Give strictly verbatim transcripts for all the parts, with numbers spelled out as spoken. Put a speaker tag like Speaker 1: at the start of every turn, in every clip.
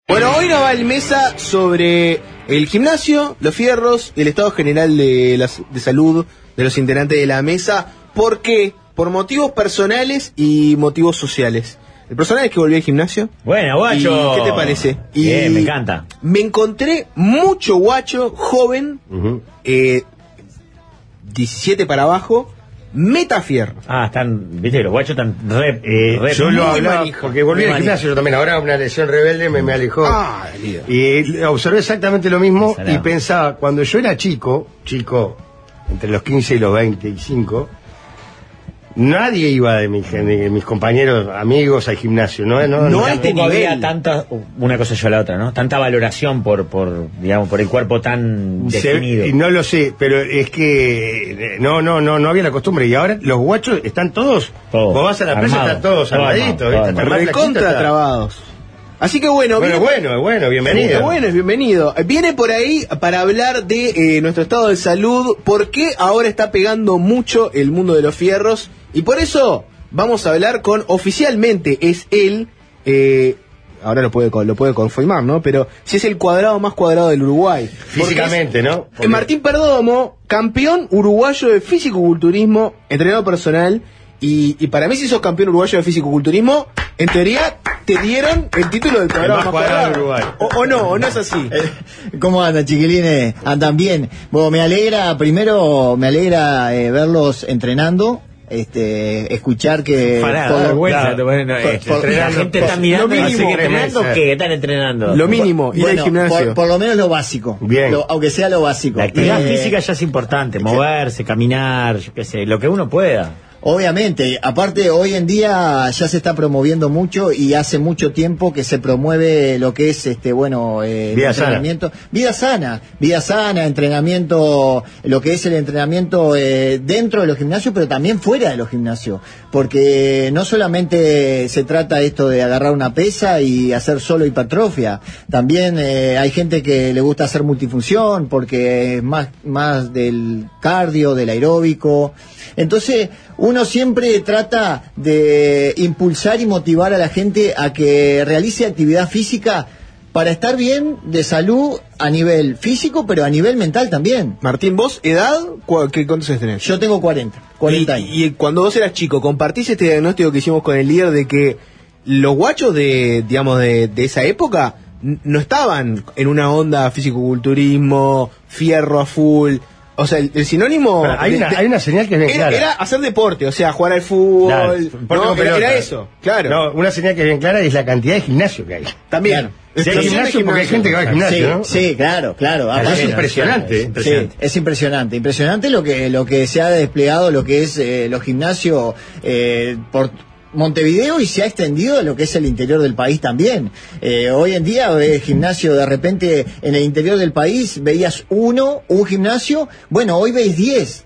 Speaker 1: Bueno, hoy nos va el mesa sobre el gimnasio, los fierros y el estado general de, la, de salud de los integrantes de la mesa. ¿Por qué? Por motivos personales y motivos sociales. El personal es que volví al gimnasio.
Speaker 2: Bueno, guacho.
Speaker 1: ¿Y qué te parece? Y
Speaker 2: Bien, me encanta.
Speaker 1: Me encontré mucho guacho joven, uh-huh. eh, diecisiete para abajo, metafierro.
Speaker 2: Ah, están, viste, los guachos están re,
Speaker 3: eh,
Speaker 2: re
Speaker 3: yo lo hablaba
Speaker 1: manija,
Speaker 3: porque volví al gimnasio, yo también ahora una lesión rebelde me, me alejó.
Speaker 1: Ah,
Speaker 3: y observé exactamente lo mismo.
Speaker 2: Salado.
Speaker 3: Y pensaba, cuando yo era chico, chico, entre los quince y los veinticinco, nadie iba de, mi, de mis compañeros, amigos al gimnasio, ¿no? No,
Speaker 1: no,
Speaker 3: no
Speaker 1: hay
Speaker 2: Tampoco
Speaker 1: nivel.
Speaker 2: había tanta, una cosa yo a la otra, ¿no? Tanta valoración por, por, digamos, por el cuerpo tan definido.
Speaker 3: Se, no lo sé, pero es que no, no, no, no había la costumbre. Y ahora los guachos están todos,
Speaker 2: Todos,
Speaker 3: vos vas a la plaza,
Speaker 2: armados,
Speaker 3: están todos
Speaker 2: todo
Speaker 3: armaditos,
Speaker 2: armado,
Speaker 3: ¿viste?
Speaker 2: todo
Speaker 3: Están más
Speaker 1: Recontra
Speaker 3: flaquitos,
Speaker 1: trabados. Así que bueno,
Speaker 3: Bueno,
Speaker 1: viene,
Speaker 3: bueno, bueno, bienvenido.
Speaker 1: Bueno, bueno, es bienvenido. Viene por ahí para hablar de eh, nuestro estado de salud, por qué ahora está pegando mucho el mundo de los fierros, y por eso vamos a hablar con, oficialmente es él, eh, ahora lo puede lo puede confirmar, ¿no? Pero si es el cuadrado más cuadrado del Uruguay.
Speaker 3: Físicamente,
Speaker 1: es,
Speaker 3: ¿no?
Speaker 1: Porque Martín Perdomo, campeón uruguayo de físico-culturismo, entrenador personal, y, y para mí si sos campeón uruguayo de físico-culturismo, en teoría te dieron el título del cuadrado
Speaker 3: más
Speaker 1: más
Speaker 3: cuadrado
Speaker 1: cuadrado.
Speaker 3: de Uruguay.
Speaker 1: O, o no, o no es así.
Speaker 4: ¿Cómo andan, chiquilines? ¿Andan bien? Bueno, me alegra, primero me alegra eh, verlos entrenando, este, escuchar que...
Speaker 2: Para,
Speaker 4: por-
Speaker 2: vergüenza,
Speaker 4: claro,
Speaker 2: bueno,
Speaker 4: por-
Speaker 2: este,
Speaker 4: por-
Speaker 2: la gente está mirando,
Speaker 1: lo
Speaker 2: así
Speaker 1: mínimo.
Speaker 2: que entrenando,
Speaker 3: Tres
Speaker 2: ¿qué?
Speaker 3: meses.
Speaker 2: Están entrenando.
Speaker 1: Lo mínimo, ir
Speaker 4: bueno,
Speaker 1: al gimnasio.
Speaker 4: por, por lo menos lo básico.
Speaker 3: Bien.
Speaker 4: Lo- aunque sea lo básico.
Speaker 2: La actividad
Speaker 4: Eh,
Speaker 2: física ya es importante, moverse, caminar, yo qué sé, lo que uno pueda.
Speaker 4: Obviamente, aparte hoy en día ya se está promoviendo mucho y hace mucho tiempo que se promueve lo que es este bueno eh,
Speaker 3: Vida
Speaker 4: entrenamiento, vida sana, vida sana, entrenamiento, lo que es el entrenamiento eh, dentro de los gimnasios, pero también fuera de los gimnasios, porque no solamente se trata esto de agarrar una pesa y hacer solo hipertrofia, también eh, hay gente que le gusta hacer multifunción porque es más más del cardio, del aeróbico. Entonces, uno siempre trata de impulsar y motivar a la gente a que realice actividad física para estar bien de salud a nivel físico, pero a nivel mental también.
Speaker 1: Martín, vos, edad, ¿cu- qué, ¿cuántos años tenés?
Speaker 4: Yo tengo cuarenta, cuarenta
Speaker 1: y,
Speaker 4: años.
Speaker 1: y cuando vos eras chico, ¿compartís este diagnóstico que hicimos con el líder de que los guachos de, digamos, de, de esa época n- no estaban en una onda físico-culturismo, fierro a full? O sea, el, el sinónimo...
Speaker 3: Bueno, hay,
Speaker 1: de-
Speaker 3: una,
Speaker 1: de-
Speaker 3: hay una señal que es bien
Speaker 1: era,
Speaker 3: clara.
Speaker 1: era hacer deporte, o sea, jugar al fútbol,
Speaker 3: Claro,
Speaker 1: ¿no?
Speaker 3: deporte con
Speaker 1: Era,
Speaker 3: pelota.
Speaker 1: era eso, claro.
Speaker 3: No, una señal que es bien clara es la cantidad de gimnasio que hay.
Speaker 1: También.
Speaker 4: Claro.
Speaker 3: Si hay gimnasio, porque hay gente que va al gimnasio,
Speaker 4: Sí,
Speaker 3: ¿no?
Speaker 4: sí, claro, claro.
Speaker 3: Eso es
Speaker 4: Aparte-
Speaker 3: impresionante.
Speaker 2: Es impresionante.
Speaker 4: Sí, es impresionante, impresionante lo que lo que se ha desplegado, lo que es eh, los gimnasios eh, por Montevideo, y se ha extendido a lo que es el interior del país también. Eh, hoy en día ves gimnasio, de repente en el interior del país veías uno, un gimnasio, bueno, hoy veis diez.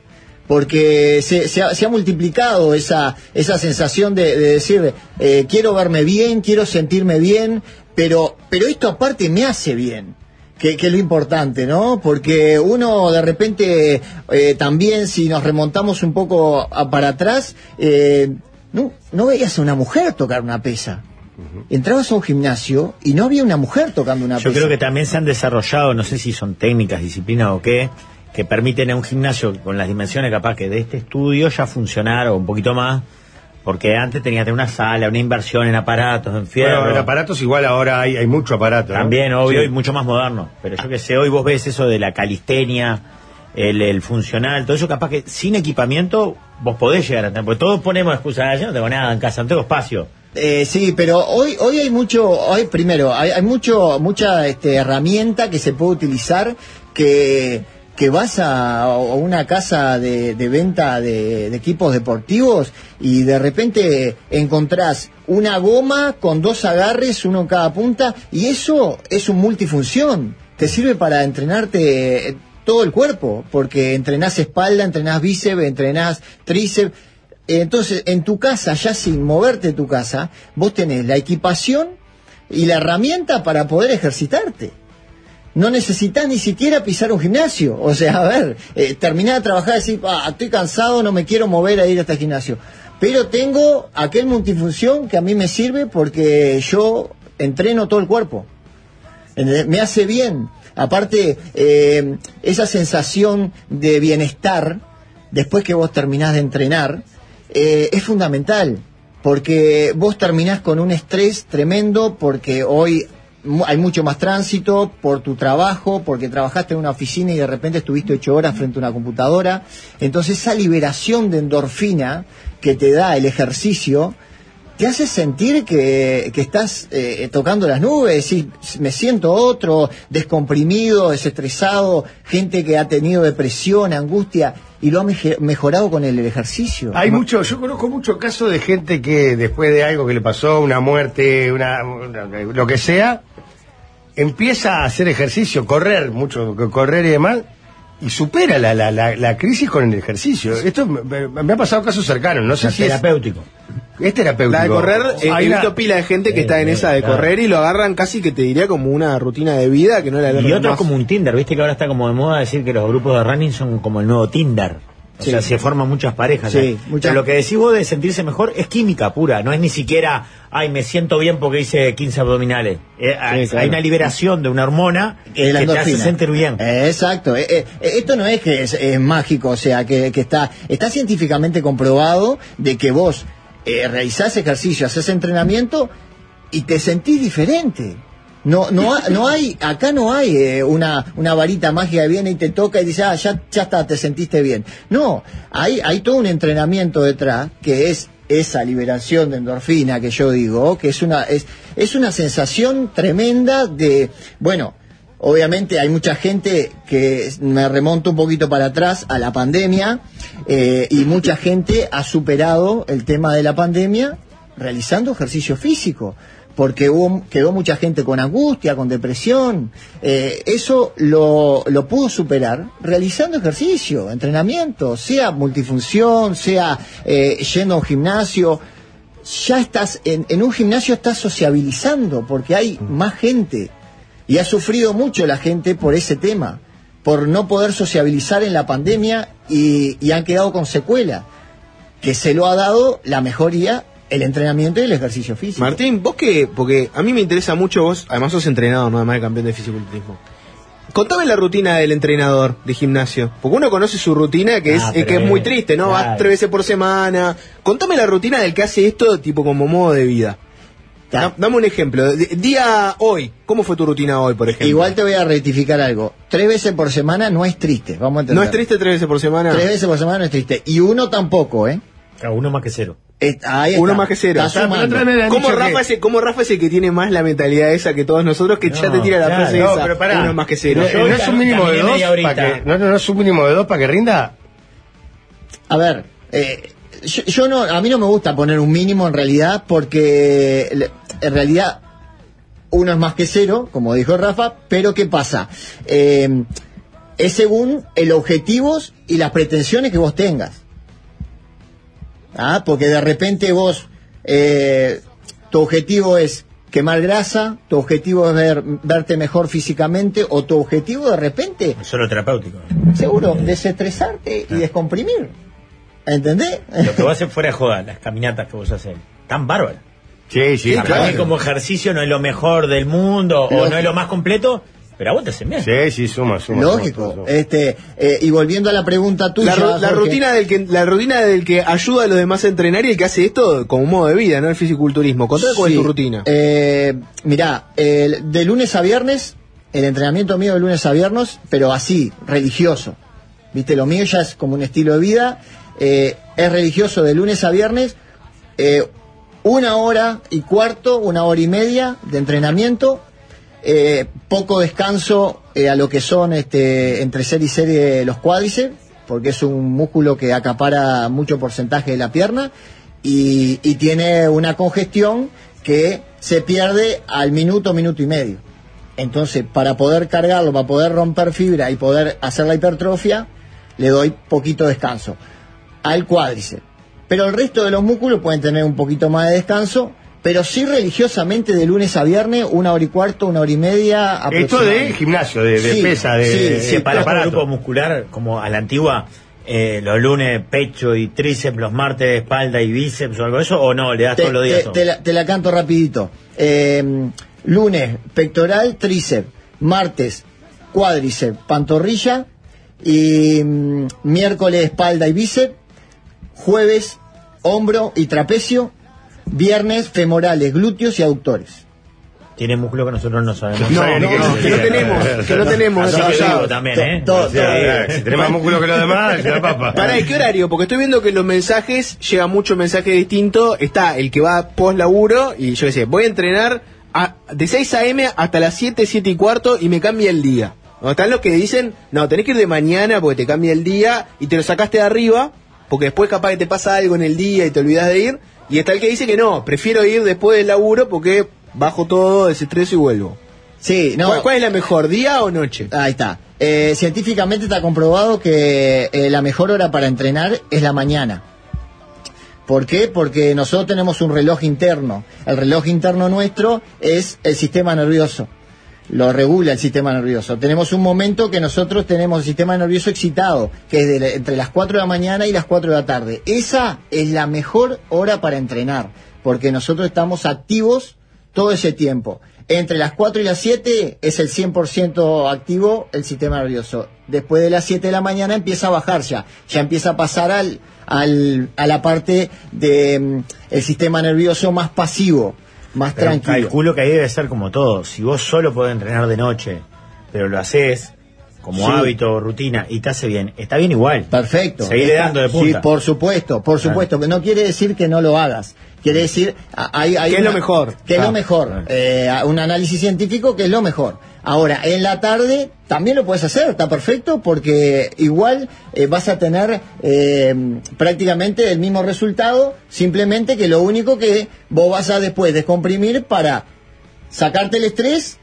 Speaker 4: Porque se, se, ha, se ha multiplicado esa, esa sensación de, de decir, eh, quiero verme bien, quiero sentirme bien, pero, pero esto aparte me hace bien. Que, que es lo importante, ¿no? Porque uno de repente eh, también, si nos remontamos un poco a, para atrás, eh, no, no veías a una mujer tocar una pesa. Entrabas a un gimnasio y no había una mujer tocando una
Speaker 2: Yo
Speaker 4: pesa.
Speaker 2: creo que también se han desarrollado, no sé si son técnicas, disciplinas o qué, que permiten a un gimnasio con las dimensiones capaz que de este estudio ya funcionar o un poquito más, porque antes tenías que tener una sala, una inversión en aparatos, en fierro.
Speaker 3: Bueno, en aparatos igual ahora hay, hay mucho aparato, ¿no?
Speaker 2: También, obvio,
Speaker 3: Sí.
Speaker 2: y mucho más moderno. Pero yo que sé, hoy vos ves eso de la calistenia, el, el funcional, todo eso capaz que sin equipamiento vos podés llegar a tener, porque todos ponemos excusas, yo no tengo nada en casa, no tengo espacio.
Speaker 4: Eh, sí, pero hoy hoy hay mucho, hoy primero hay, hay mucho mucha este, herramienta que se puede utilizar, que que vas a, a una casa de, de venta de, de equipos deportivos y de repente encontrás una goma con dos agarres, uno en cada punta, y eso es un multifunción, te sirve para entrenarte todo el cuerpo, porque entrenás espalda, entrenás bíceps, entrenás tríceps. Entonces, en tu casa, ya sin moverte de tu casa, vos tenés la equipación y la herramienta para poder ejercitarte. No necesitas ni siquiera pisar un gimnasio. O sea, a ver, eh, terminar de trabajar y decir, ah, estoy cansado, no me quiero mover a ir hasta el gimnasio. Pero tengo aquel multifunción que a mí me sirve porque yo entreno todo el cuerpo. ¿entendés? Me hace bien. Aparte, eh, esa sensación de bienestar, después que vos terminás de entrenar, eh, es fundamental, porque vos terminás con un estrés tremendo, porque hoy hay mucho más tránsito por tu trabajo, porque trabajaste en una oficina y de repente estuviste ocho horas frente a una computadora. Entonces esa liberación de endorfina que te da el ejercicio te hace sentir que, que estás eh, tocando las nubes, y me siento otro, descomprimido, desestresado, gente que ha tenido depresión, angustia, y lo ha meje- mejorado con el ejercicio.
Speaker 3: Hay mucho, yo conozco muchos casos de gente que después de algo que le pasó, una muerte, una, una- lo que sea, empieza a hacer ejercicio, correr, mucho correr y demás, y supera la, la, la, la crisis con el ejercicio. Esto me, me ha pasado casos cercanos, no sé
Speaker 2: Es
Speaker 3: si es,
Speaker 2: terapéutico.
Speaker 3: es terapéutico.
Speaker 1: La de correr, eh,
Speaker 3: Hay
Speaker 1: he
Speaker 3: una-
Speaker 1: visto pila de gente que
Speaker 2: Sí,
Speaker 1: está en
Speaker 2: sí,
Speaker 1: esa de
Speaker 2: claro.
Speaker 1: correr y lo agarran casi que te diría como una rutina de vida que no la
Speaker 2: Y
Speaker 1: agarran
Speaker 2: otro
Speaker 1: más.
Speaker 2: como un Tinder, viste que ahora está como de moda decir que los grupos de running son como el nuevo Tinder. O
Speaker 4: Sí.
Speaker 2: sea, se forman muchas parejas.
Speaker 4: Sí,
Speaker 2: ¿eh?
Speaker 4: muchas-
Speaker 2: Pero lo que decís vos de sentirse mejor es química pura, no es ni siquiera, ay, me siento bien porque hice quince abdominales. Eh, hay,
Speaker 4: claro.
Speaker 2: hay una liberación de una hormona
Speaker 4: Que es la
Speaker 2: que te hace
Speaker 4: endorfina.
Speaker 2: sentir bien.
Speaker 4: Eh, exacto. Eh, eh, esto no es que es, es mágico, o sea, que, que está, está científicamente comprobado de que vos eh, realizás ejercicio, haces entrenamiento y te sentís diferente. No, no, ha- no hay, acá no hay eh, una, una varita mágica que viene y te toca y dice, ah, ya, ya está, te sentiste bien. No, hay, hay todo un entrenamiento detrás que es esa liberación de endorfina que yo digo, que es una, es, es una sensación tremenda de, bueno, obviamente hay mucha gente que me remonto un poquito para atrás a la pandemia, eh, y mucha gente ha superado el tema de la pandemia realizando ejercicio físico, porque hubo, quedó mucha gente con angustia, con depresión. Eh, eso lo, lo pudo superar realizando ejercicio, entrenamiento, sea multifunción, sea eh, yendo a un gimnasio. Ya estás en, en un gimnasio, estás sociabilizando porque hay más gente, y ha sufrido mucho la gente por ese tema, por no poder sociabilizar en la pandemia, y, y han quedado con secuela, que se lo ha dado la mejoría, el entrenamiento y el ejercicio físico.
Speaker 1: Martín, vos que, porque a mí me interesa mucho, vos además sos entrenador, no además de campeón de fisiculturismo. Contame la rutina del entrenador de gimnasio, porque uno conoce su rutina que es,
Speaker 2: Ah,
Speaker 1: eh, que
Speaker 2: pero
Speaker 1: es muy
Speaker 2: es-
Speaker 1: triste, ¿no? Vas
Speaker 2: claro.
Speaker 1: tres veces por semana. Contame la rutina del que hace esto tipo como modo de vida.
Speaker 4: Ta.
Speaker 1: Da- Dame un ejemplo. D- Día hoy, ¿cómo fue tu rutina hoy, por ejemplo?
Speaker 4: Igual te voy a rectificar algo. Tres veces por semana no es triste, vamos a entender.
Speaker 1: ¿No es triste tres veces por semana?
Speaker 4: Tres veces por semana no es triste. Y uno tampoco, ¿eh?
Speaker 2: Claro, uno más que cero.
Speaker 4: Eh, ahí
Speaker 1: Uno
Speaker 4: está.
Speaker 1: más que cero.
Speaker 4: Está
Speaker 1: Ah,
Speaker 3: pero
Speaker 4: sumando.
Speaker 3: otra vez le han
Speaker 1: ¿Cómo
Speaker 3: dicho
Speaker 1: Rafa,
Speaker 3: que-
Speaker 1: es el, ¿Cómo Rafa es el que tiene más la mentalidad esa que todos nosotros, que ya
Speaker 2: No,
Speaker 1: te tira la
Speaker 2: claro.
Speaker 1: frase
Speaker 3: No,
Speaker 1: esa?
Speaker 3: pero pará.
Speaker 1: Uno más que cero.
Speaker 3: No,
Speaker 2: Yo
Speaker 3: no
Speaker 2: hoy
Speaker 3: es un mínimo de
Speaker 2: caminé
Speaker 3: dos
Speaker 2: media horita.
Speaker 3: para que, no, no, no es un mínimo de dos para que rinda.
Speaker 4: A ver, eh, yo, yo no, a mí no me gusta poner un mínimo en realidad, porque le- en realidad uno es más que cero, como dijo Rafa, pero ¿qué pasa? Eh, es según el objetivos y las pretensiones que vos tengas. Ah, porque de repente vos, eh, tu objetivo es quemar grasa, tu objetivo es ver, verte mejor físicamente, o tu objetivo de repente,
Speaker 2: Es solo terapéutico.
Speaker 4: seguro, desestresarte y descomprimir. ¿Entendés?
Speaker 2: Lo que vos haces fuera de joda, las caminatas que vos haces, tan bárbaras.
Speaker 3: Sí, sí,
Speaker 2: Para
Speaker 3: claro.
Speaker 2: mí como ejercicio no es lo mejor del mundo o
Speaker 4: Lógico.
Speaker 2: no es lo más completo, pero a vos te hacen bien.
Speaker 3: Sí, sí, suma, suma.
Speaker 4: Lógico.
Speaker 3: suma, suma.
Speaker 4: Este, eh, y volviendo a la pregunta tuya,
Speaker 1: La, ru- la
Speaker 4: Jorge,
Speaker 1: rutina del que la rutina del que ayuda a los demás a entrenar y el que hace esto como modo de vida, no el fisiculturismo. Contame cuál
Speaker 4: sí,
Speaker 1: es tu rutina.
Speaker 4: Eh, mirá, el- de lunes a viernes, el entrenamiento mío de lunes a viernes, pero así, religioso. Viste, lo mío ya es como un estilo de vida, eh, es religioso de lunes a viernes, eh, una hora y cuarto, una hora y media de entrenamiento, eh, poco descanso eh, a lo que son este, entre serie y serie los cuádriceps, porque es un músculo que acapara mucho porcentaje de la pierna, y, y tiene una congestión que se pierde al minuto, minuto y medio. Entonces, para poder cargarlo, para poder romper fibra y poder hacer la hipertrofia, le doy poquito descanso al cuádriceps. Pero el resto de los músculos pueden tener un poquito más de descanso, pero sí religiosamente de lunes a viernes, una hora y cuarto, una hora y media
Speaker 3: Esto
Speaker 4: aproximadamente.
Speaker 3: de gimnasio, de, de
Speaker 4: Sí,
Speaker 3: pesa, de,
Speaker 4: sí,
Speaker 3: de-
Speaker 4: sí,
Speaker 3: de
Speaker 2: para para
Speaker 3: aparato.
Speaker 2: grupo muscular, como a la antigua, eh, los lunes pecho y tríceps, los martes espalda y bíceps o algo de eso, o no, le das
Speaker 4: Te,
Speaker 2: todos los días
Speaker 4: te-
Speaker 2: todo.
Speaker 4: te la, te la canto rapidito. Eh, lunes pectoral, tríceps, martes cuádriceps, pantorrilla, y mm, miércoles espalda y bíceps, jueves hombro y trapecio, viernes femorales, glúteos y aductores.
Speaker 2: Tiene músculo que nosotros no sabemos.
Speaker 1: No, no, no, que no tenemos, que no tenemos.
Speaker 2: Así que
Speaker 1: desarrollado.
Speaker 2: digo también, ¿eh?
Speaker 4: Todo,
Speaker 3: O sea, si tenés más músculo que los demás, ya papa.
Speaker 1: ¿Para qué horario? Porque estoy viendo que en los mensajes llega mucho mensaje distinto. Está el que va post laburo y yo qué sé, voy a entrenar a, de seis a eme hasta las siete, siete y cuarto y me cambia el día. O están los que dicen, no, tenés que ir de mañana porque te cambia el día y te lo sacaste de arriba porque después capaz que te pasa algo en el día y te olvidás de ir. Y está el que dice que no, prefiero ir después del laburo porque bajo todo, desestreso y vuelvo.
Speaker 4: Sí, no.
Speaker 1: ¿Cuál, cuál es la mejor, día o noche?
Speaker 4: Ahí está. Eh, científicamente está comprobado que eh, la mejor hora para entrenar es la mañana. ¿Por qué? Porque nosotros tenemos un reloj interno. El reloj interno nuestro es el sistema nervioso. Lo regula el sistema nervioso. Tenemos un momento que nosotros tenemos el sistema nervioso excitado, que es de, entre las cuatro de la mañana y las cuatro de la tarde. Esa es la mejor hora para entrenar, porque nosotros estamos activos todo ese tiempo. Entre las cuatro y las siete es el cien por ciento activo el sistema nervioso. Después de las siete de la mañana empieza a bajar ya. Ya empieza a pasar al, al, a la parte del de, sistema nervioso más pasivo, más
Speaker 2: Pero
Speaker 4: tranquilo.
Speaker 2: calculo que ahí debe ser como todo. Si vos solo podés entrenar de noche, pero lo haces como
Speaker 4: Sí.
Speaker 2: hábito o rutina y te hace bien, está bien igual.
Speaker 4: Perfecto.
Speaker 2: Seguirle
Speaker 4: Está-
Speaker 2: dando de punta.
Speaker 4: Sí, por supuesto, por supuesto. Pero no quiere decir que no lo hagas. Quiere decir, a- hay, hay
Speaker 1: ¿Qué es
Speaker 4: una-
Speaker 1: lo mejor?
Speaker 4: Que es
Speaker 2: Ah,
Speaker 4: lo mejor.
Speaker 2: claro.
Speaker 4: Eh, un análisis científico que es lo mejor. Ahora, en la tarde también lo puedes hacer, está perfecto, porque igual eh, vas a tener eh, prácticamente el mismo resultado, simplemente que lo único que vos vas a después descomprimir para sacarte el estrés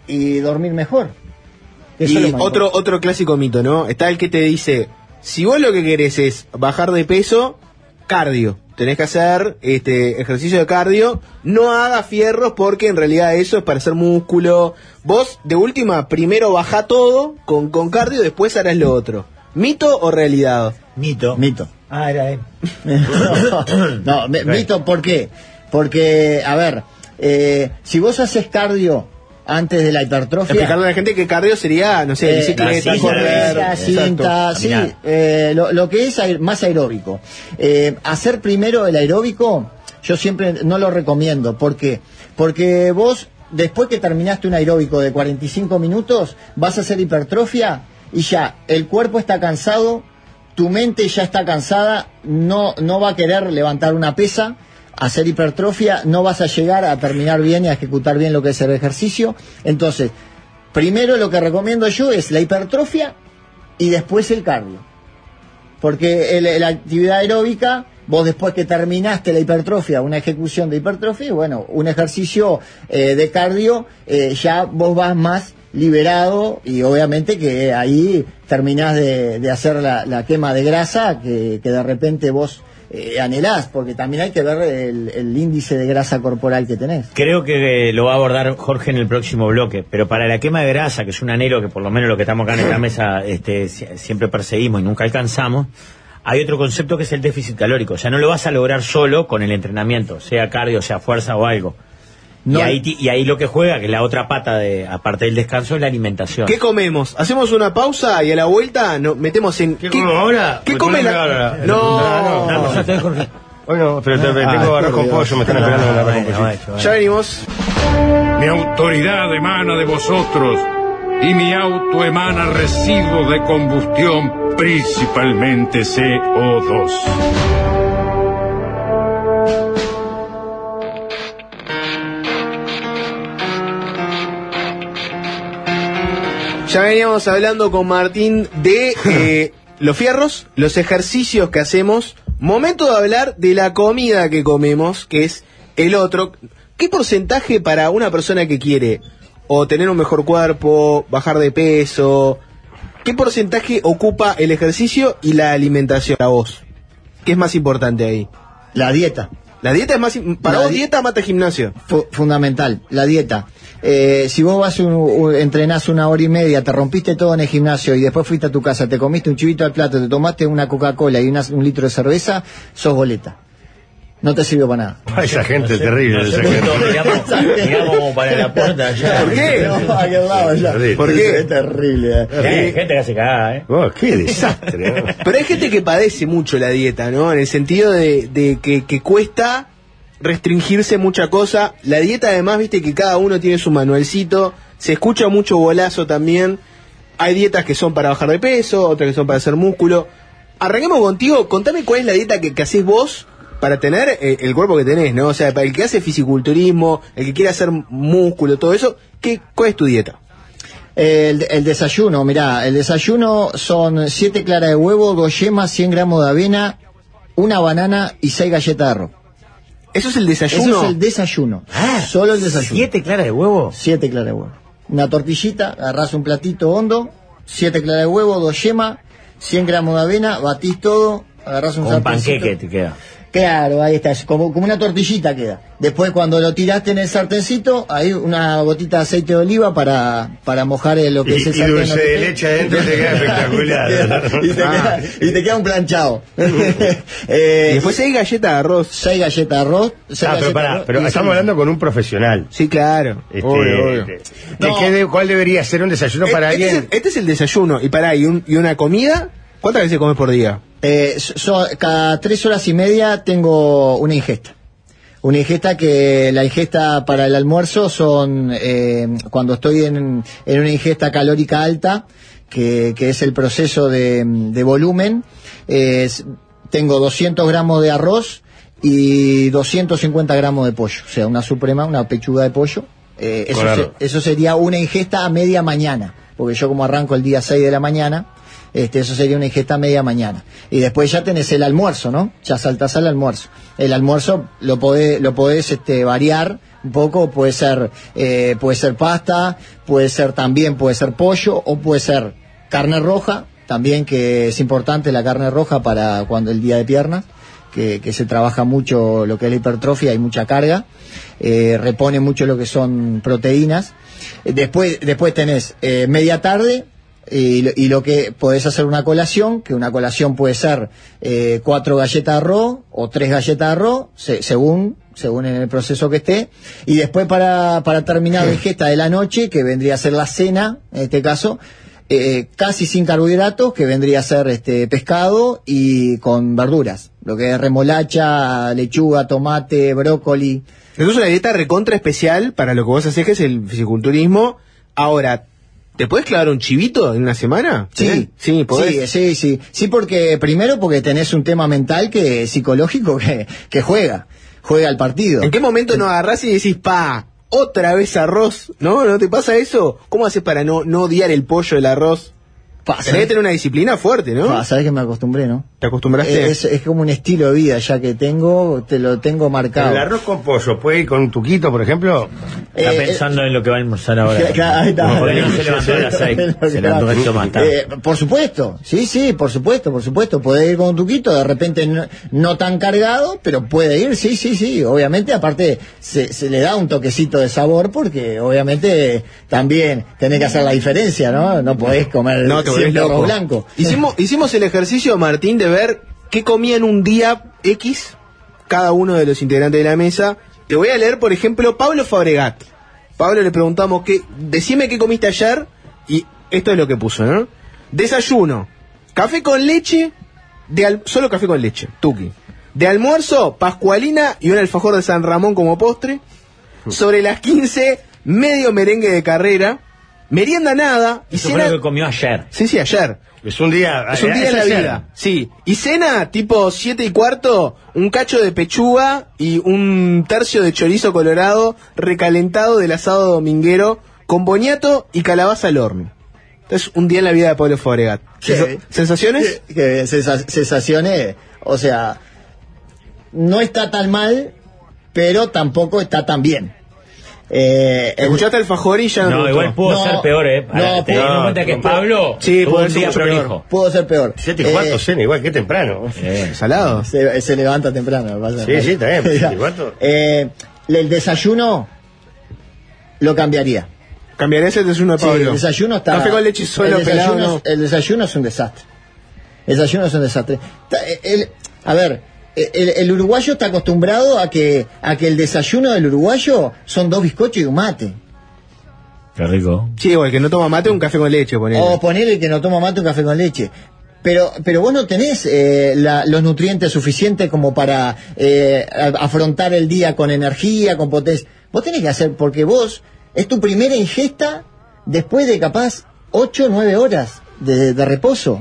Speaker 4: y dormir mejor. Eso es lo
Speaker 1: Y
Speaker 4: más
Speaker 1: otro,
Speaker 4: importante.
Speaker 1: otro clásico mito, ¿no? Está el que te dice, si vos lo que querés es bajar de peso, cardio. Tenés que hacer este ejercicio de cardio, no hagas fierros porque en realidad eso es para hacer músculo. Vos, de última, primero bajá todo con, con cardio, después harás lo otro. ¿Mito o realidad?
Speaker 2: Mito.
Speaker 4: Mito.
Speaker 2: Ah, era él.
Speaker 4: no, no, me- mito, ¿por qué? Porque, a ver, eh, si vos haces cardio antes de la hipertrofia...
Speaker 1: Explicarle a la gente que cardio sería, no sé,
Speaker 4: eh,
Speaker 1: bicicleta,
Speaker 2: la
Speaker 1: correr.
Speaker 4: cinta,
Speaker 1: exacto.
Speaker 4: cinta, sí,
Speaker 2: Caminar.
Speaker 4: eh, lo, lo que es aer- más aeróbico. Eh, hacer primero el aeróbico, yo siempre no lo recomiendo. ¿Por qué? Porque vos, después que terminaste un aeróbico de cuarenta y cinco minutos, vas a hacer hipertrofia y ya, el cuerpo está cansado, tu mente ya está cansada, no, no va a querer levantar una pesa. Hacer hipertrofia, no vas a llegar a terminar bien y a ejecutar bien lo que es el ejercicio. Entonces, primero lo que recomiendo yo es la hipertrofia y después el cardio. Porque el- la actividad aeróbica, vos después que terminaste la hipertrofia, una ejecución de hipertrofia, bueno, un ejercicio eh, de cardio, eh, ya vos vas más liberado y obviamente que ahí terminás de, de hacer la, la quema de grasa que, que de repente vos eh, anhelás, porque también hay que ver el, el índice de grasa corporal que tenés.
Speaker 2: Creo que eh, lo va a abordar Jorge en el próximo bloque, pero para la quema de grasa, que es un anhelo que por lo menos lo que estamos acá en esta mesa este, si- siempre perseguimos y nunca alcanzamos, hay otro concepto que es el déficit calórico. O sea, no lo vas a lograr solo con el entrenamiento, sea cardio, sea fuerza o algo.
Speaker 4: No-
Speaker 2: y, ahí, ti- y ahí lo que juega, que es la otra pata, de aparte del descanso, es la alimentación.
Speaker 1: ¿Qué comemos? Hacemos una pausa y a la vuelta nos metemos en...
Speaker 3: ¿Qué como ahora?
Speaker 1: ¿Qué
Speaker 3: Pues
Speaker 1: come
Speaker 3: una
Speaker 1: la...?
Speaker 3: ahora.
Speaker 1: No,
Speaker 3: No,
Speaker 2: No, ya estoy, Jorge.
Speaker 3: Bueno, pero te-
Speaker 2: Ah,
Speaker 3: tengo arroz
Speaker 4: por
Speaker 3: con
Speaker 4: Dios.
Speaker 3: pollo, me están esperando en el arroz con
Speaker 2: Bueno,
Speaker 3: pollo.
Speaker 2: bueno,
Speaker 1: ya venimos.
Speaker 5: Mi autoridad emana de vosotros y mi auto emana residuos de combustión, principalmente C O dos.
Speaker 1: Ya veníamos hablando con Martín de eh, los fierros, los ejercicios que hacemos. Momento de hablar de la comida que comemos, que es el otro. ¿Qué porcentaje para una persona que quiere o tener un mejor cuerpo, bajar de peso, qué porcentaje ocupa el ejercicio y la alimentación para vos? ¿Qué es más importante ahí?
Speaker 4: La dieta.
Speaker 1: La dieta es más... im- Para
Speaker 4: La
Speaker 1: vos
Speaker 4: di-
Speaker 1: dieta mata gimnasio.
Speaker 4: Fu- fundamental, la dieta. Eh, si vos vas un, un- entrenás una hora y media, te rompiste todo en el gimnasio y después fuiste a tu casa, te comiste un chivito al plato, te tomaste una Coca-Cola y una- un litro de cerveza, sos boleta. no te sirvió para nada.
Speaker 3: Ah, esa gente es terrible. Esa gente.
Speaker 2: Miramos, miramos como para la puerta allá.
Speaker 1: ¿Por qué?
Speaker 4: No, a aquel lado allá.
Speaker 1: ¿Por qué?
Speaker 4: Es terrible. eh.
Speaker 2: Hay gente que hace cagada, ¿eh?
Speaker 3: Oh, qué desastre, ¿no?
Speaker 1: Pero hay gente que padece mucho la dieta, ¿no? En el sentido de, de que, que cuesta restringirse mucha cosa. La dieta además, viste que cada uno tiene su manualcito, se escucha mucho bolazo también. Hay dietas que son para bajar de peso, otras que son para hacer músculo. Arranquemos contigo, contame cuál es la dieta que, que haces vos para tener eh, el cuerpo que tenés, ¿no? O sea, para el que hace fisiculturismo, el que quiere hacer músculo, todo eso, ¿qué, ¿cuál es tu dieta?
Speaker 4: El, el desayuno, mirá, el desayuno son siete claras de huevo, dos yemas, cien gramos de avena, una banana y seis galletas de arroz.
Speaker 1: ¿Eso es el desayuno?
Speaker 4: Eso es el desayuno.
Speaker 2: Ah,
Speaker 4: Solo el desayuno.
Speaker 2: ¿Siete claras de huevo?
Speaker 4: Siete claras de huevo. Una tortillita, agarrás un platito hondo, siete claras de huevo, dos yemas, cien gramos de avena, batís todo, agarrás un
Speaker 2: Con un
Speaker 4: sartencito.
Speaker 2: panqueque te queda.
Speaker 4: Claro, ahí está, es como, como una tortillita queda. Después cuando lo tiraste en el sartencito, hay una gotita de aceite de oliva para, para mojar lo que
Speaker 3: Y,
Speaker 4: es el
Speaker 3: y
Speaker 4: sartén.
Speaker 3: dulce
Speaker 4: ¿no?
Speaker 3: de leche adentro te queda espectacular.
Speaker 4: y, te
Speaker 1: Ah.
Speaker 4: queda, y te queda un planchado. eh,
Speaker 1: Y después hay galletas de arroz.
Speaker 4: seis galletas de arroz. seis
Speaker 3: Ah, pero
Speaker 4: galletas de
Speaker 3: pará,
Speaker 4: arroz
Speaker 3: pero
Speaker 4: y
Speaker 3: estamos
Speaker 4: seis-
Speaker 3: hablando con un profesional.
Speaker 1: Sí, claro.
Speaker 3: Este,
Speaker 1: Obvio, obvio.
Speaker 3: de- de
Speaker 4: No.
Speaker 3: qué de- ¿Cuál debería ser un desayuno para
Speaker 1: este, es
Speaker 3: alguien?
Speaker 1: el, este es el desayuno. Y pará, ¿y, un, y una comida? ¿Cuántas veces comes por día?
Speaker 4: Eh, so- cada tres horas y media tengo una ingesta. Una ingesta que la ingesta para el almuerzo son eh, cuando estoy en, en una ingesta calórica alta, que, que es el proceso de, de volumen. eh, es- tengo doscientos gramos de arroz y doscientos cincuenta gramos de pollo. O sea, una suprema, una pechuga de pollo. Eh, eso,
Speaker 3: Con
Speaker 4: se-
Speaker 3: arroz.
Speaker 4: eso sería una ingesta a media mañana, porque yo como arranco el día seis de la mañana. Este, eso sería una ingesta a media mañana. Y después ya tenés el almuerzo, ¿no? Ya saltás al almuerzo. El almuerzo lo podés, lo podés este, variar un poco, puede ser, eh, puede ser pasta, puede ser también, puede ser pollo, o puede ser carne roja, también que es importante la carne roja para cuando el día de piernas, que, que se trabaja mucho lo que es la hipertrofia, hay mucha carga, eh, repone mucho lo que son proteínas. Eh, Después, después tenés eh, media tarde, y, lo- y lo que podés hacer una colación, que una colación puede ser eh, cuatro galletas de arroz o tres galletas de arroz, se- según según en el proceso que esté, y después para, para terminar la ingesta de la noche, que vendría a ser la cena, en este caso, eh, casi sin carbohidratos, que vendría a ser este pescado y con verduras, lo que es remolacha, lechuga, tomate, brócoli.
Speaker 1: Eso es una dieta recontra especial para lo que vos hacés, que es el fisiculturismo. Ahora, ¿te podés clavar un chivito en una semana?
Speaker 4: Sí,
Speaker 1: ¿Eh? Sí, podés.
Speaker 4: sí, sí, sí. Sí, porque primero porque tenés un tema mental que psicológico que, que juega, juega al partido.
Speaker 1: ¿En qué momento no agarrás y decís, pa, otra vez arroz? ¿No? ¿No te pasa eso? ¿Cómo haces para no, no odiar el pollo, el arroz?
Speaker 4: Pa,
Speaker 1: Tenés que tener una disciplina fuerte, ¿no?
Speaker 4: Pa, sabés que me acostumbré, ¿no?
Speaker 1: ¿Te acostumbraste?
Speaker 4: Es, es como un estilo de vida ya que tengo, te lo tengo marcado.
Speaker 3: ¿El arroz con pollo puede ir con un tuquito, por ejemplo?
Speaker 2: Está
Speaker 4: Eh,
Speaker 2: pensando en lo que va a almorzar ahora.
Speaker 4: Claro, ahí está.
Speaker 2: Porque no se levantó a las seis. Se levantó esto más tarde.
Speaker 4: Eh, por supuesto, sí, sí, por supuesto, por supuesto. Puede ir con un tuquito, de repente no, no tan cargado, pero puede ir, sí, sí, sí. Obviamente, aparte, se, se le da un toquecito de sabor porque obviamente también tenés que hacer la diferencia, ¿no? No podés comer
Speaker 1: No, te volvés
Speaker 4: siempre
Speaker 1: loco.
Speaker 4: arroz blanco.
Speaker 1: Hicimos, hicimos el ejercicio, Martín, de ver qué comía en un día X cada uno de los integrantes de la mesa. Te voy a leer, por ejemplo, Pablo Fabregat. Pablo le preguntamos, qué, decime qué comiste ayer, y esto es lo que puso, ¿no? Desayuno, café con leche, de al- solo café con leche, tuqui. De almuerzo, pascualina y un alfajor de San Ramón como postre. Sobre las quince, medio merengue de carrera. Merienda nada. Y
Speaker 2: Eso fue
Speaker 1: cena...
Speaker 2: lo que comió ayer.
Speaker 1: Sí, sí, ayer.
Speaker 3: Es un día...
Speaker 1: Es un día en la
Speaker 3: ayer.
Speaker 1: vida, sí. Y cena, tipo siete y cuarto, un cacho de pechuga y un tercio de chorizo colorado recalentado del asado dominguero con boñato y calabaza al horno. Es un día en la vida de Pablo Fabregat.
Speaker 4: Sí.
Speaker 1: Sensa- ¿Sensaciones?
Speaker 4: Que, que sensa- sensaciones, o sea, no está tan mal, pero tampoco está tan bien. Eh, el-
Speaker 1: ¿Escuchaste alfajor y ya no,
Speaker 2: No,
Speaker 1: te
Speaker 2: igual
Speaker 1: gustó?
Speaker 2: pudo
Speaker 4: No,
Speaker 2: ser peor, ¿eh? Para,
Speaker 4: no,
Speaker 2: teniendo
Speaker 4: pudo-
Speaker 2: en cuenta que
Speaker 4: no,
Speaker 2: Pablo
Speaker 1: sí,
Speaker 2: tuvo
Speaker 1: puede
Speaker 2: un
Speaker 1: ser
Speaker 2: día
Speaker 1: mucho peor.
Speaker 2: prolijo.
Speaker 4: pudo ser peor.
Speaker 3: Siete y
Speaker 4: Eh,
Speaker 3: cuarto, cena, igual que temprano.
Speaker 2: Eh,
Speaker 1: ¿Salado?
Speaker 4: Se, se levanta temprano. me pasa.
Speaker 3: Sí, sí, está bien, pero siete y cuarto.
Speaker 4: Eh, el desayuno lo cambiaría.
Speaker 1: Cambiaré ese desayuno de
Speaker 4: Sí,
Speaker 1: Pablo.
Speaker 4: el desayuno está.
Speaker 1: Café con leche solo,
Speaker 4: el desayuno,
Speaker 1: pelado, no.
Speaker 4: el desayuno es un desastre. El desayuno es un desastre. Ta- el- a ver, el, el uruguayo está acostumbrado a que, a que el desayuno del uruguayo son dos bizcochos y un mate.
Speaker 2: Qué rico.
Speaker 1: Sí, o el que no toma mate, un café con leche, ponele.
Speaker 4: O poner el que no toma mate un café con leche. Pero, pero vos no tenés eh, la, los nutrientes suficientes como para eh, afrontar el día con energía, con potencia. Vos tenés que hacer, porque vos, es tu primera ingesta después de capaz ocho o nueve horas de, de reposo.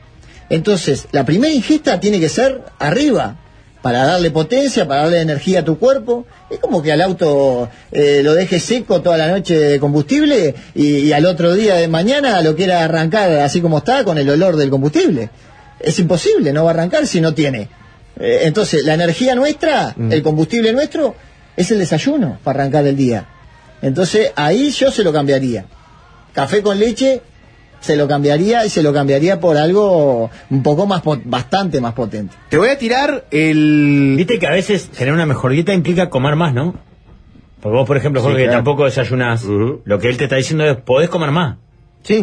Speaker 4: Entonces, la primera ingesta tiene que ser arriba, para darle potencia, para darle energía a tu cuerpo. Es como que al auto eh, lo dejes seco toda la noche de combustible y, y al otro día de mañana lo quiera arrancar así como está, con el olor del combustible. Es imposible, no va a arrancar si no tiene. Eh, entonces, la energía nuestra, mm. el combustible nuestro, es el desayuno para arrancar el día. Entonces, ahí yo se lo cambiaría. Café con leche se lo cambiaría y se lo cambiaría por algo un poco más, bastante más potente.
Speaker 1: Te voy a tirar el...
Speaker 2: Viste que a veces tener una mejor dieta implica comer más, ¿no? Porque vos, por ejemplo, Jorge,
Speaker 1: sí, claro.
Speaker 2: que tampoco desayunás, uh-huh. lo que él te está diciendo es, podés comer más.
Speaker 1: Sí.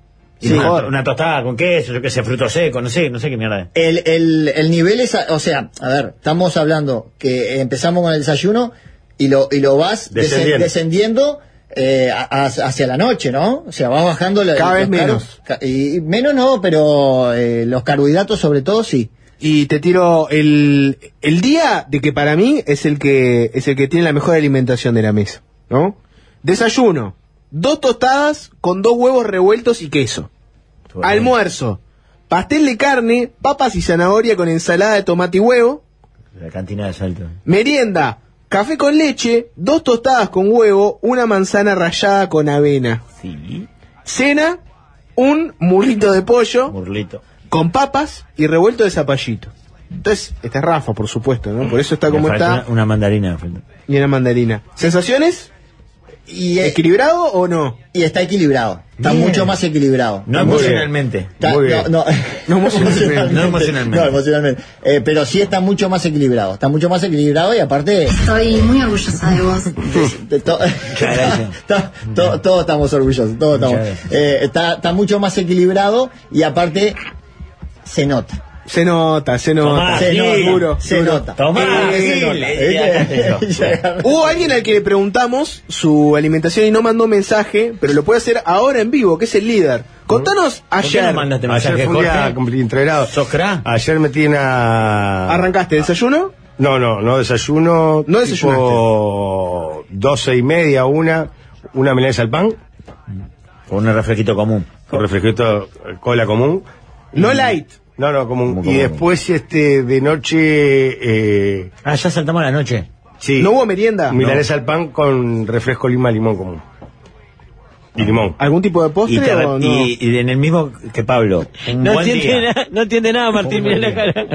Speaker 2: Y sí. Una, una tostada con queso, yo qué sé, fruto seco, no sé, no sé qué mierda es.
Speaker 4: El, el, el nivel es, o sea, a ver, estamos hablando que empezamos con el desayuno y lo, y lo vas descendiendo, descendiendo Eh, a, a, hacia la noche, ¿no? O sea, vas bajando la,
Speaker 1: cada vez menos
Speaker 4: ca y menos no, pero eh, los carbohidratos sobre todo sí.
Speaker 1: Y te tiro el el día de que para mí es el que es el que tiene la mejor alimentación de la mesa, ¿no? Desayuno, dos tostadas con dos huevos revueltos y queso. Bueno. Almuerzo, pastel de carne, papas y zanahoria con ensalada de tomate y huevo.
Speaker 2: La cantina de Salto.
Speaker 1: Merienda, café con leche, dos tostadas con huevo, una manzana rallada con avena.
Speaker 2: Sí.
Speaker 1: Cena, un murrito de pollo.
Speaker 2: Murlito.
Speaker 1: Con papas y revuelto de zapallito. Entonces, esta es Rafa, por supuesto, ¿no? Por eso está
Speaker 2: Me
Speaker 1: como
Speaker 2: falta
Speaker 1: está.
Speaker 2: Una, una mandarina.
Speaker 1: Y una mandarina. ¿Sensaciones?
Speaker 4: Y, eh,
Speaker 1: ¿Equilibrado o no?
Speaker 4: Y está equilibrado. Está
Speaker 1: Bien.
Speaker 4: mucho más equilibrado.
Speaker 2: No emocionalmente.
Speaker 4: Está,
Speaker 1: Muy bien.
Speaker 4: No, no,
Speaker 1: no emocionalmente.
Speaker 2: No emocionalmente.
Speaker 4: No, emocionalmente. Eh, pero sí está mucho más equilibrado. Está mucho más equilibrado y aparte...
Speaker 6: Estoy muy orgullosa de vos.
Speaker 4: De to to to todos estamos orgullosos. Todos estamos. Eh, está, está mucho más equilibrado y aparte se nota.
Speaker 1: Se nota, se nota.
Speaker 2: Tomá,
Speaker 4: se
Speaker 2: sí,
Speaker 4: nota,
Speaker 1: duro,
Speaker 4: se
Speaker 1: duro.
Speaker 4: nota.
Speaker 2: Tomá,
Speaker 4: Eh, se
Speaker 2: sí,
Speaker 4: nota.
Speaker 2: le-
Speaker 1: Hubo alguien al que le preguntamos su alimentación y no mandó mensaje, pero lo puede hacer ahora en vivo, que es el líder. Contanos
Speaker 2: ¿Por qué
Speaker 1: ayer.
Speaker 2: no mandaste
Speaker 3: Ayer
Speaker 2: mensaje,
Speaker 3: fue un día
Speaker 2: Jorge?
Speaker 3: compl- integrado.
Speaker 2: ¿Sos cra?
Speaker 3: Ayer metí una...
Speaker 1: ¿Arrancaste desayuno?
Speaker 3: No, no, no desayuno.
Speaker 1: No desayunaste.
Speaker 3: Tipo doce y media, una, una milanesa al pan,
Speaker 2: Con un refresquito común.
Speaker 3: con refresquito, eh, cola común.
Speaker 1: No light.
Speaker 3: No, no, común.
Speaker 2: Como
Speaker 3: Y
Speaker 2: común.
Speaker 3: después, este, de noche, eh,
Speaker 2: Ah, ya saltamos la noche.
Speaker 3: sí.
Speaker 1: ¿No hubo merienda?
Speaker 3: Milanesa al pan con refresco lima limón común. Y limón.
Speaker 1: ¿Algún tipo de postre
Speaker 2: Y, te re-
Speaker 1: o no?
Speaker 2: y, y en el mismo que Pablo. Un
Speaker 7: No
Speaker 2: buen
Speaker 7: entiende,
Speaker 2: día.
Speaker 7: na- no entiende nada, Martín,
Speaker 2: Un
Speaker 7: mira
Speaker 2: buen
Speaker 7: la
Speaker 2: día.
Speaker 7: cara.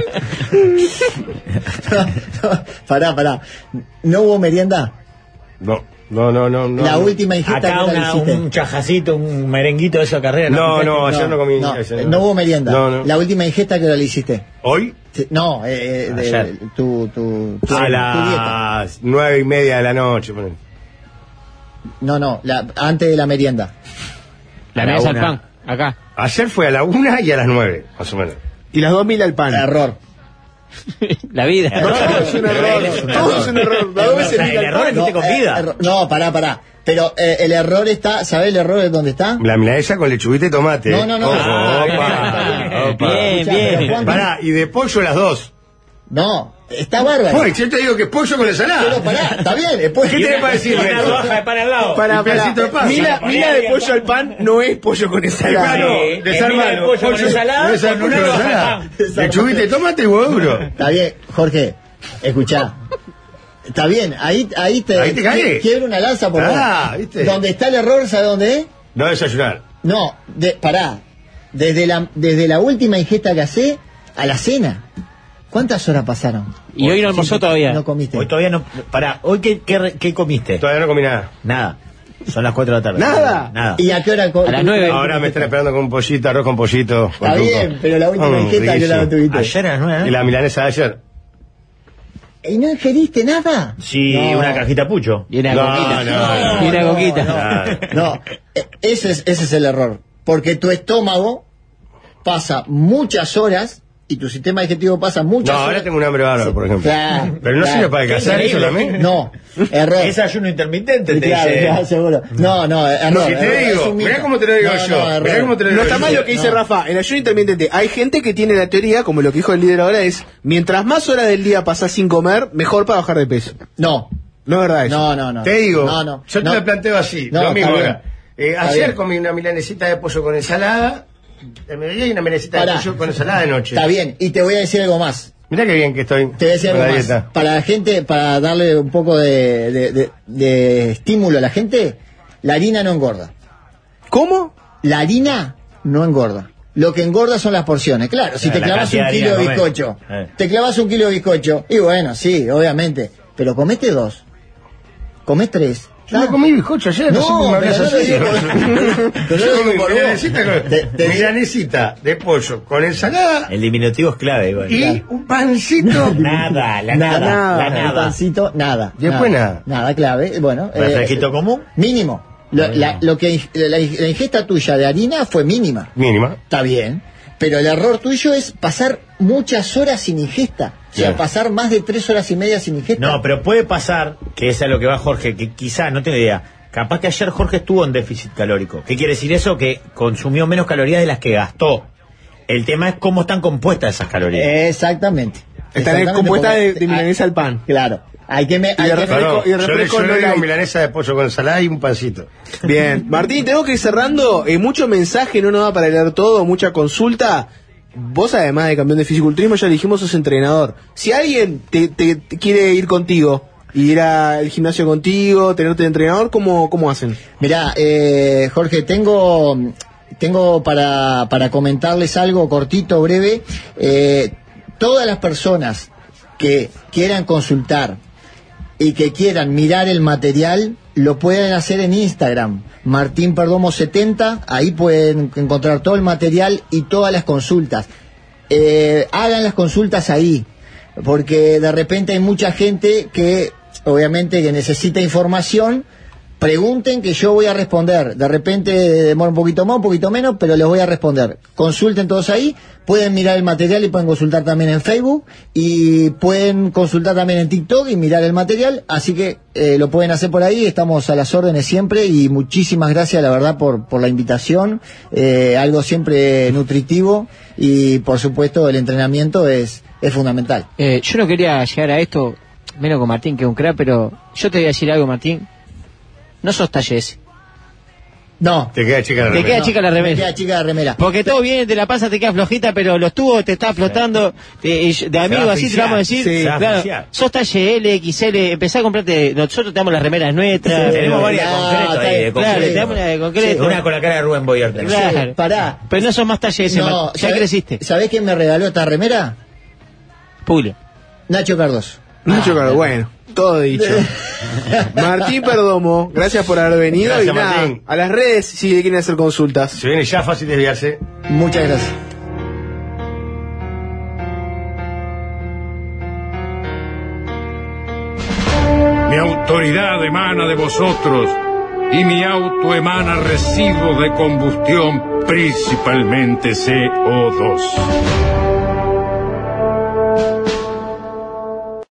Speaker 4: Pará, pará. ¿No hubo merienda?
Speaker 3: No, no, no, no. no
Speaker 4: la
Speaker 3: no.
Speaker 4: última ingesta
Speaker 2: Acá
Speaker 4: que la
Speaker 2: una-
Speaker 4: hiciste.
Speaker 2: un chajacito, un merenguito de esa carrera.
Speaker 3: No, no, ayer
Speaker 4: no,
Speaker 3: no comí.
Speaker 4: no,
Speaker 3: ayer
Speaker 4: no hubo merienda.
Speaker 3: No, no.
Speaker 4: La última ingesta que la hiciste.
Speaker 3: ¿Hoy?
Speaker 4: Sí, no, eh, eh, de,
Speaker 2: Ayer.
Speaker 4: tu, tu, tu,
Speaker 3: A
Speaker 4: tu dieta.
Speaker 3: las nueve y media de la noche. ponele.
Speaker 4: No, no, la, antes de la merienda.
Speaker 7: La
Speaker 2: A la
Speaker 7: mesa al
Speaker 2: una.
Speaker 7: pan, acá.
Speaker 3: Ayer fue a la una y a las nueve, más o menos.
Speaker 1: Y las dos mil al pan.
Speaker 4: Error.
Speaker 7: La vida.
Speaker 1: No, es un error. Todo es un error. Las dos
Speaker 2: O
Speaker 1: veces
Speaker 2: sea,
Speaker 1: mil
Speaker 2: el
Speaker 1: al
Speaker 2: error
Speaker 1: pan.
Speaker 2: es que te con
Speaker 4: eh,
Speaker 2: vida.
Speaker 4: error- no, pará, pará. Pero eh, el error está, ¿sabés el error es dónde está?
Speaker 3: La milanesa con lechuguita y tomate.
Speaker 4: No, no, no.
Speaker 3: Ojo,
Speaker 2: Ah,
Speaker 3: opa, opa.
Speaker 7: Bien,
Speaker 4: Escuchá,
Speaker 7: bien.
Speaker 4: pero ¿cuánto?
Speaker 3: Pará, y de pollo las dos.
Speaker 4: No, está bárbaro.
Speaker 3: Pues, yo te digo que es pollo con la ensalada.
Speaker 4: Pero pará, está bien. Después,
Speaker 3: ¿Qué tenés para decir?
Speaker 2: Y una
Speaker 3: Beto?
Speaker 2: rodaja de pan al lado.
Speaker 1: Para,
Speaker 3: Un pedacito de
Speaker 1: para.
Speaker 3: pan.
Speaker 1: Mila,
Speaker 2: Ponele
Speaker 1: mila
Speaker 2: ahí
Speaker 1: de
Speaker 2: al
Speaker 1: pollo al pan no es pollo con
Speaker 3: Claro,
Speaker 1: ensalada.
Speaker 2: Sí,
Speaker 3: desarmalo.
Speaker 2: es pollo con ensalada,
Speaker 3: no es el
Speaker 2: con
Speaker 3: pollo
Speaker 2: una
Speaker 3: con
Speaker 2: rodaja de
Speaker 3: ensalada.
Speaker 2: pan.
Speaker 3: Lechuguita y tomate y huevo duro.
Speaker 4: está bien, Jorge, escuchá. Está bien, ahí, ahí te,
Speaker 3: Ahí te cae.
Speaker 4: quiebro una lanza por
Speaker 3: Ah,
Speaker 4: vos.
Speaker 3: ¿viste?
Speaker 4: Donde está el error, ¿sabe dónde es?
Speaker 3: No desayunar.
Speaker 4: No, de, pará. Desde la, desde la última ingesta que hacé a la cena. ¿Cuántas horas pasaron?
Speaker 7: Y hoy no almorzó todavía.
Speaker 4: No comiste.
Speaker 2: Hoy todavía no. Pará, ¿hoy qué, qué, qué comiste?
Speaker 3: Todavía no comí nada.
Speaker 2: Nada. Son las cuatro de la tarde.
Speaker 1: ¿Nada?
Speaker 2: Nada.
Speaker 4: ¿Y a qué hora? co-
Speaker 7: A las nueve.
Speaker 3: Ahora me están esperando con un pollito, arroz con pollito. con
Speaker 4: Está
Speaker 3: tuco.
Speaker 4: bien, pero la última
Speaker 3: Mm,
Speaker 4: ingesta que la
Speaker 3: riquísimo.
Speaker 4: tuviste.
Speaker 2: Ayer a las nueve.
Speaker 3: Y la milanesa de ayer.
Speaker 4: ¿Y no ingeriste nada?
Speaker 2: Sí,
Speaker 4: No.
Speaker 2: una cajita pucho.
Speaker 7: Y una
Speaker 3: No,
Speaker 7: coquita.
Speaker 3: no,
Speaker 7: y una
Speaker 4: no,
Speaker 7: coquita.
Speaker 3: Claro.
Speaker 4: No, e- ese es, ese es el error. Porque tu estómago pasa muchas horas y tu sistema digestivo pasa muchas
Speaker 3: No, ahora
Speaker 4: horas.
Speaker 3: tengo un hambre bárbaro, por ejemplo.
Speaker 4: Claro,
Speaker 3: Pero no
Speaker 4: claro.
Speaker 3: sirve para adelgazar eso también.
Speaker 4: No, error.
Speaker 2: Es ayuno intermitente, te
Speaker 4: Claro,
Speaker 2: dice.
Speaker 4: claro, seguro. No, no, error.
Speaker 3: Si te
Speaker 4: error,
Speaker 3: digo,
Speaker 4: es un
Speaker 3: mirá
Speaker 4: mito.
Speaker 3: cómo te lo digo
Speaker 4: No,
Speaker 3: yo,
Speaker 4: no, error.
Speaker 3: mirá cómo te lo
Speaker 1: No
Speaker 3: digo
Speaker 1: está
Speaker 3: yo.
Speaker 1: mal lo que dice
Speaker 4: No.
Speaker 1: Rafa. El ayuno intermitente, hay gente que tiene la teoría, como lo que dijo el líder ahora, es mientras más horas del día pasás sin comer, mejor para bajar de peso.
Speaker 4: No,
Speaker 1: No es verdad eso.
Speaker 4: no, no, no.
Speaker 3: Te digo,
Speaker 4: no, no,
Speaker 3: yo te
Speaker 4: no.
Speaker 3: lo planteo así,
Speaker 4: No,
Speaker 3: lo mismo
Speaker 4: está
Speaker 3: ahora.
Speaker 4: bien.
Speaker 3: Eh,
Speaker 4: Está
Speaker 3: ayer
Speaker 4: bien.
Speaker 3: comí una milanesita de pollo con ensalada, de mediodía y una milanesita
Speaker 4: Pará.
Speaker 3: de pollo con ensalada de noche.
Speaker 4: Está bien, y te voy a decir algo más.
Speaker 3: Mirá qué bien que estoy
Speaker 4: Te voy a decir
Speaker 3: con
Speaker 4: algo
Speaker 3: la
Speaker 4: más.
Speaker 3: dieta.
Speaker 4: Para la gente, para darle un poco de, de, de- de estímulo a la gente, la harina no engorda.
Speaker 1: ¿Cómo?
Speaker 4: La harina no engorda. Lo que engorda son las porciones. Claro, si
Speaker 2: Eh,
Speaker 4: te
Speaker 2: la
Speaker 4: clavas un
Speaker 2: cantidad de
Speaker 4: kilo de
Speaker 2: harina comés.
Speaker 4: bizcocho,
Speaker 2: Eh.
Speaker 4: te clavas un kilo de bizcocho, y bueno, sí, obviamente, pero comete dos, comés tres.
Speaker 3: Yo no comí bizcocho ayer, no, sé
Speaker 4: No,
Speaker 3: cómo me
Speaker 4: pero
Speaker 3: hablas
Speaker 4: no lo
Speaker 3: así.
Speaker 4: digo por- pero no
Speaker 3: Yo
Speaker 4: lo
Speaker 3: comí
Speaker 4: digo por vos.
Speaker 3: milanesita, con-
Speaker 4: Te- te-
Speaker 3: milanesita de pollo con ensalada
Speaker 2: El diminutivo es clave, igual.
Speaker 3: y un pancito.
Speaker 2: Nada, la nada,
Speaker 4: Nada,
Speaker 2: la
Speaker 4: el
Speaker 2: nada.
Speaker 4: pancito, nada.
Speaker 3: Después nada.
Speaker 4: Nada, clave, bueno. eh,
Speaker 2: ¿Refresquito común?
Speaker 4: Mínimo. Lo, la, lo que ing- la, ing- la ingesta tuya de harina fue mínima.
Speaker 3: Mínima.
Speaker 4: Está bien. Pero el error tuyo es pasar muchas horas sin ingesta. O sea,
Speaker 3: Bien.
Speaker 4: pasar más de tres horas y media sin ingesta.
Speaker 2: No, pero puede pasar, que es a lo que va Jorge, que quizá, no tengo idea, capaz que ayer Jorge estuvo en déficit calórico. ¿Qué quiere decir eso? Que consumió menos calorías de las que gastó. El tema es cómo están compuestas esas calorías.
Speaker 4: Exactamente.
Speaker 1: Están
Speaker 4: Exactamente,
Speaker 1: compuestas
Speaker 4: porque-
Speaker 1: de, de milanesa al pan.
Speaker 4: Claro. Hay que me,
Speaker 1: Y
Speaker 4: hay
Speaker 1: de
Speaker 4: que-
Speaker 1: refresco.
Speaker 3: Perdón,
Speaker 1: y el
Speaker 3: yo le,
Speaker 1: refresco
Speaker 3: yo le
Speaker 1: no
Speaker 3: digo
Speaker 1: light.
Speaker 3: milanesa de pollo con ensalada y un pancito.
Speaker 1: Bien. Martín, tengo que ir cerrando. Eh, mucho mensaje, no nos da para leer todo, mucha consulta. Vos, además de campeón de fisiculturismo, ya dijimos, sos entrenador. Si alguien te, te- te quiere ir contigo, ir al gimnasio contigo, tenerte de entrenador, ¿cómo, cómo hacen?
Speaker 4: Mirá, eh, Jorge, tengo, tengo para, para comentarles algo cortito, breve. Eh, todas las personas que quieran consultar y que quieran mirar el material, lo pueden hacer en Instagram, Martín Perdomo setenta, ahí pueden encontrar todo el material y todas las consultas. Eh, hagan las consultas ahí, porque de repente hay mucha gente que, obviamente, que necesita información. Pregunten que yo voy a responder. De repente demora un poquito más, un poquito menos, pero les voy a responder. Consulten todos ahí, pueden mirar el material y pueden consultar también en Facebook y pueden consultar también en TikTok y mirar el material, así que eh, lo pueden hacer por ahí, estamos a las órdenes siempre y muchísimas gracias, la verdad, por, por la invitación, eh, algo siempre nutritivo y por supuesto el entrenamiento es, es fundamental.
Speaker 7: Eh, yo no quería llegar a esto, menos con Martín, que es un crack, pero yo te voy a decir algo, Martín. No sos talle ese.
Speaker 4: No.
Speaker 3: Te queda chica la
Speaker 7: Te
Speaker 3: remera.
Speaker 7: queda chica la remera.
Speaker 4: Me queda chica de remera.
Speaker 7: Porque todo bien, de la panza te queda flojita, pero los tubos te están flotando. De, y de amigo,
Speaker 2: va a
Speaker 7: así te lo vamos a decir.
Speaker 2: asfixiar, sí, se va a
Speaker 7: Claro,
Speaker 2: asfixiar.
Speaker 7: sos talle L, X L, empezá a comprarte. Nosotros te damos las remeras nuestras.
Speaker 2: Sí, tenemos varias
Speaker 4: no,
Speaker 2: concretas
Speaker 4: está
Speaker 2: ahí, de
Speaker 4: bien,
Speaker 7: Claro,
Speaker 2: concreto.
Speaker 7: te damos la de concreto.
Speaker 2: Una con la cara de Rubén Boyer. tenés.
Speaker 7: Claro.
Speaker 4: Sí, pará.
Speaker 7: Pero no sos más talle ese,
Speaker 4: No,
Speaker 7: Martín. Ya
Speaker 4: ¿sabés-
Speaker 7: creciste.
Speaker 4: ¿Sabés quién me regaló esta remera?
Speaker 7: Pule.
Speaker 4: Nacho Cardoso.
Speaker 1: Mucho claro, bueno, todo dicho. Martín Perdomo, gracias por haber venido.
Speaker 3: Gracias,
Speaker 1: y nada,
Speaker 3: Martín.
Speaker 1: a las redes si le quieren hacer consultas.
Speaker 3: Se viene ya fácil desviarse.
Speaker 4: Muchas gracias.
Speaker 5: Mi autoridad emana de vosotros y mi auto emana residuos de combustión, principalmente C O dos.